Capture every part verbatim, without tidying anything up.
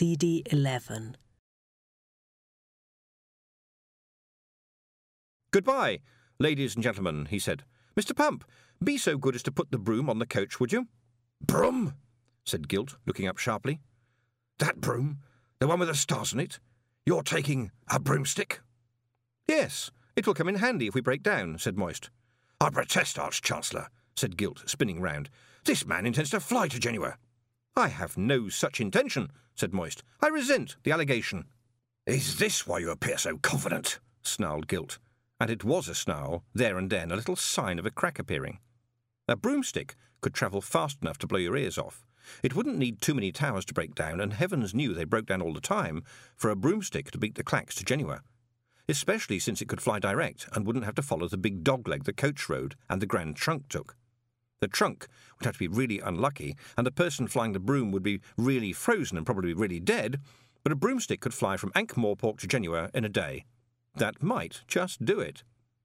C D eleven. "Goodbye, ladies and gentlemen," he said. "Mister Pump, be so good as to put the broom on the coach, would you?" "Broom?" said Gilt, looking up sharply. "That broom? The one with the stars on it? You're taking a broomstick?" "Yes, it will come in handy if we break down," said Moist. "I protest, Arch-Chancellor," said Gilt, spinning round. "This man intends to fly to Genua." "I have no such intention," said Moist. "I resent the allegation." "Is this why you appear so confident?" snarled Gilt. And it was a snarl, there and then, a little sign of a crack appearing. A broomstick could travel fast enough to blow your ears off. It wouldn't need too many towers to break down, and heavens knew they broke down all the time, for a broomstick to beat the clacks to Genua, especially since it could fly direct and wouldn't have to follow the big dogleg the coach rode and the Grand Trunk took. The trunk would have to be really unlucky, and the person flying the broom would be really frozen and probably really dead, but a broomstick could fly from Ankh-Morpork to Genua in a day. That might just do it.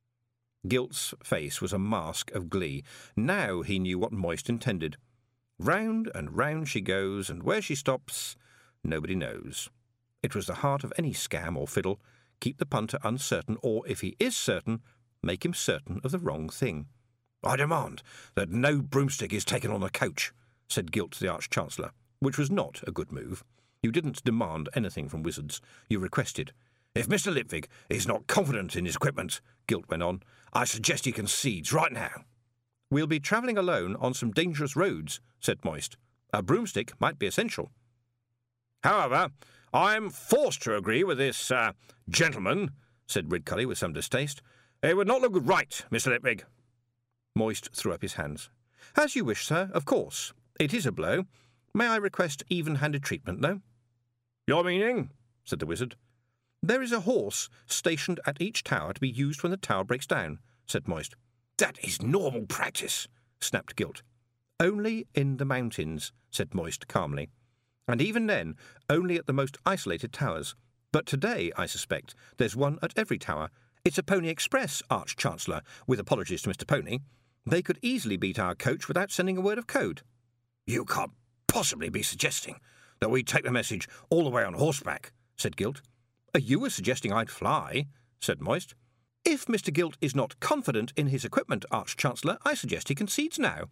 Gilt's face was a mask of glee. Now he knew what Moist intended. Round and round she goes, and where she stops, nobody knows. It was the heart of any scam or fiddle. Keep the punter uncertain, or, if he is certain, make him certain of the wrong thing. "I demand that no broomstick is taken on the coach," said Gilt to the Arch-Chancellor, which was not a good move. You didn't demand anything from wizards. You requested. "If Mister Lipwig is not confident in his equipment," Gilt went on, "I suggest he concedes right now." "We'll be travelling alone on some dangerous roads," said Moist. "A broomstick might be essential." "However, I am forced to agree with this, uh, gentleman," said Ridcully with some distaste. "It would not look right, Mister Lipwig." Moist threw up his hands. "As you wish, sir, of course. It is a blow. May I request even-handed treatment, though?" "Your meaning?" said the wizard. "There is a horse stationed at each tower to be used when the tower breaks down," said Moist. "That is normal practice," snapped Gilt. "Only in the mountains," said Moist calmly. "And even then, only at the most isolated towers. But today, I suspect, there's one at every tower. It's a Pony Express, Arch-Chancellor, with apologies to Mister Pony. They could easily beat our coach without sending a word of code." "You can't possibly be suggesting that we take the message all the way on horseback," said Gilt. "You were suggesting I'd fly," said Moist. "If Mister Gilt is not confident in his equipment, Arch-Chancellor, I suggest he concedes now."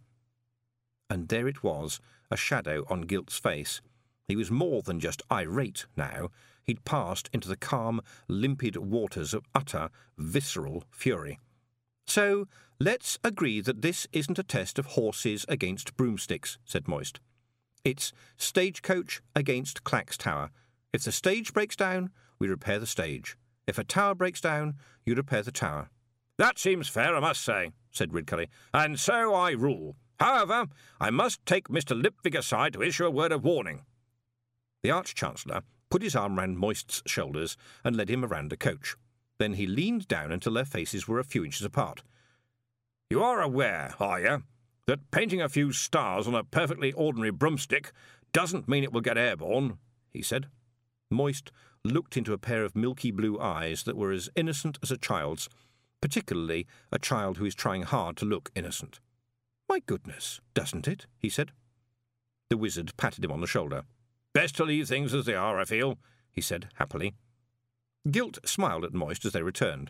And there it was, a shadow on Gilt's face. He was more than just irate now. He'd passed into the calm, limpid waters of utter, visceral fury. "So, let's agree that this isn't a test of horses against broomsticks," said Moist. "It's stagecoach against Clack's Tower. If the stage breaks down, we repair the stage. If a tower breaks down, you repair the tower." "That seems fair, I must say," said Ridcully, "and so I rule. However, I must take Mister Lipwig aside to issue a word of warning." The Arch-Chancellor put his arm round Moist's shoulders and led him around the coach. Then he leaned down until their faces were a few inches apart. "You are aware, are you, that painting a few stars on a perfectly ordinary broomstick doesn't mean it will get airborne?" he said. Moist looked into a pair of milky blue eyes that were as innocent as a child's, particularly a child who is trying hard to look innocent. "My goodness, doesn't it?" he said. The wizard patted him on the shoulder. "Best to leave things as they are, I feel," he said happily. Gilt smiled at Moist as they returned.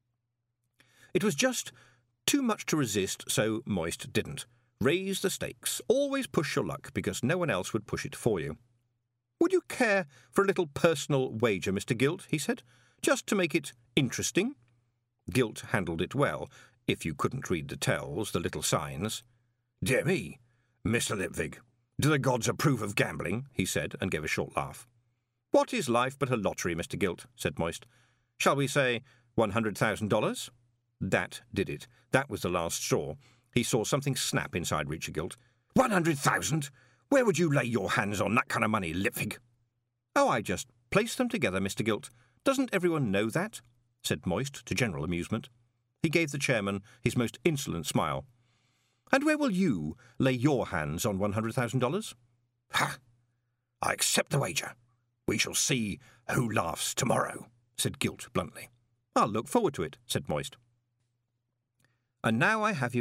It was just too much to resist, so Moist didn't. Raise the stakes. Always push your luck, because no one else would push it for you. "Would you care for a little personal wager, Mister Gilt?" he said, "just to make it interesting?" Gilt handled it well, if you couldn't read the tells, the little signs. "Dear me, Mister Lipwig, do the gods approve of gambling?" he said, and gave a short laugh. "What is life but a lottery, Mister Gilt?" said Moist. "Shall we say one hundred thousand dollars? That did it. That was the last straw. He saw something snap inside Reacher Gilt. One hundred thousand? Where would you lay your hands on that kind of money, Lipwig?" "Oh, I just placed them together, Mister Gilt. Doesn't everyone know that?" said Moist, to general amusement. He gave the chairman his most insolent smile. "And where will you lay your hands on one hundred thousand dollars? "Ha! I accept the wager. We shall see who laughs tomorrow," said Gilt bluntly. "I'll look forward to it," said Moist. "And now I have you